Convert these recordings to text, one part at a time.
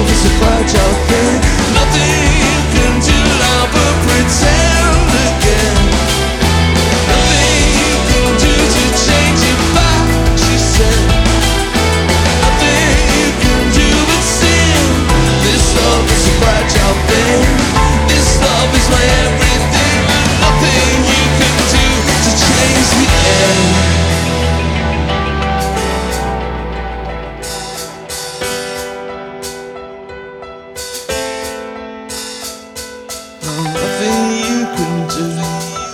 love is a fragile thing. Nothing you can do now but pretend again. Nothing you can do to change it back, she said. Nothing you can do but sin. This love is a fragile thing. This love is my everything. And nothing you can do to change the end. Nothing you can do.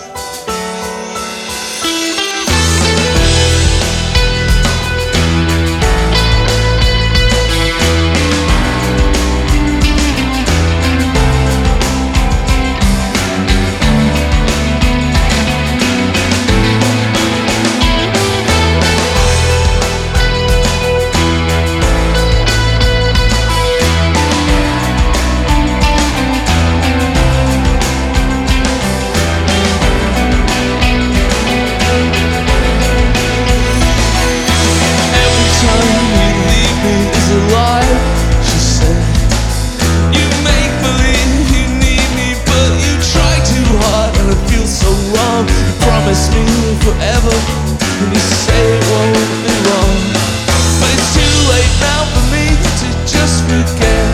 Promise me forever, and you say it won't be long. But it's too late now for me to just forget.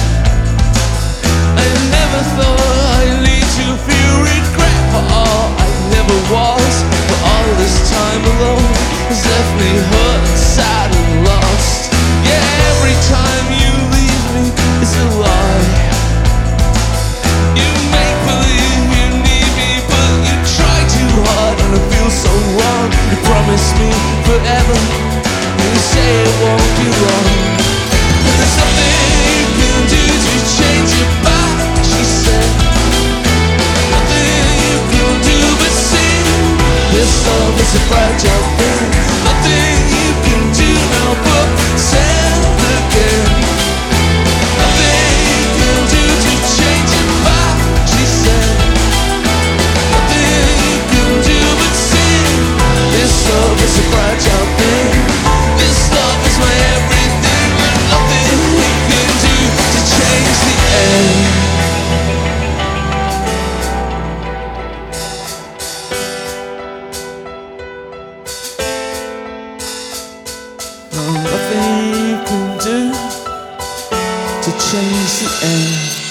I never thought I'd lead to feel regret for all I never was. But all this time alone has left me hurt and sad and lost. Yeah, every time you leave me it's a lie. You make believe you need me, but you try too hard and I feel so wrong. You promise me forever, and you say it won't be long. And there's nothing you can do to change it back, she said. Nothing you can do but see. This love is a fragile thing. Nothing you can do now but pretend again. Nothing you can do to change it back, she said. Nothing you can do but see. This love is a fragile thing. This love is my everything. And nothing you can do to change the end. Nothing you can do to change the end.